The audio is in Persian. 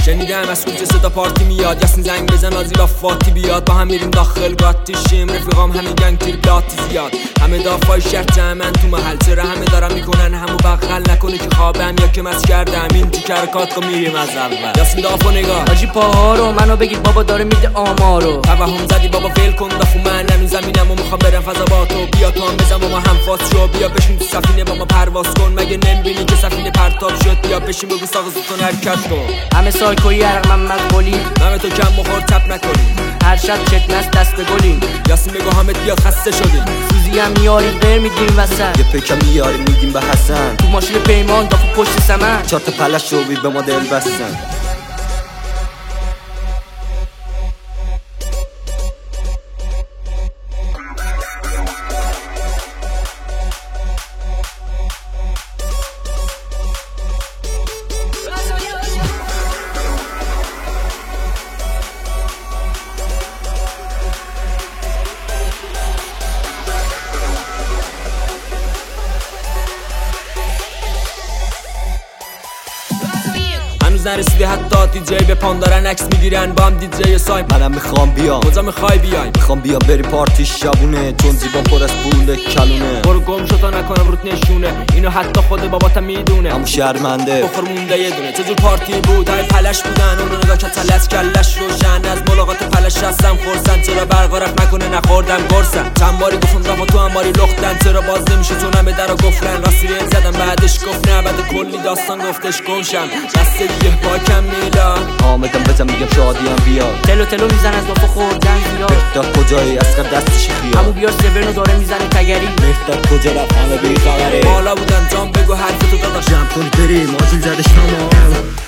شنیدم از کوچه صدا پارتی میاد، یاسین زنگ بزن آزیلا فاتی بیاد، با هم میریم داخل گاتی شیم، رفیقام همین گنگ تیر بلاتی زیاد، همه دافای شهر جمعن تو محل، چرا همه دارن میکنن همو بغل، نکنه که خوابم یا که مس کردم، این تو کرکات که میریم از اول. یاسین دافو نگاه حاجی پاها رو منو بگید بابا داره میده آمارو، توهم زدی بابا ول کن دافو، من هنوز زمینم و میخوام برم فضا با تو، بیا تو هم بزن با ما هم فاز شو، بیا بشین تو سفینه با ما پرواز کن، مگه نمیبینی که سفینه پرتاب شد، بیا بشین بگو ساق زودتون حرکت کن، همه سایکویی عرق من مقبولی، همه تو کم بخور تپ نکنی، هر شب چت نست دست به گلیم، یاسین بگو حامد بیاد خسته شدیم، سوزی هم میاریم بر میگیم وسط، یه پیکم میاریم میگیم به حسن، تو ماشین پیمان دافو پشت سمن، چهار تا پلش رو به ما دل بستن. نرسیده حتی دیجی به پام دارن عکس میگیرن با هم دیجی سایم، منم میخوام بیام. کجا میخوای بیای؟ میخوام بیام بری پارتی شبونه، چون زیبان پر از پول کلونه، برو گم شو تا نکنم روت نشونه، اینو حتی خود باباتم میدونه، همون شرمنده بخور مونده یه دونه. چجور پارتی بود های پلش بودن، اون رو نگاه که تلت کلش روشن، از ملاقات پلش هستم خورسن، چرا برقرف نکنه نخوردم گرسم، چند باری گفتم دفعه تو هم باری لختن، چرا باز نمیشه چون همه در رو گفرن، راستی ریل زدم بعدش گفت نه، بعد کلی داستان گفتش گمشم، دست دیگه پاکم میلان، آمدم بزن میگم شادیم بیاد، تلو تلو میزن از دافو خوردن زیاد، مهداد کجایی از قد دستش خیاد، همو بیار سورنو داره میزنه تگری، مهداد کجا رفت همه بی خبره، بالا بودن جام بگو حرفتو داداش، جمع کنید بریم آجیل زدش تمام.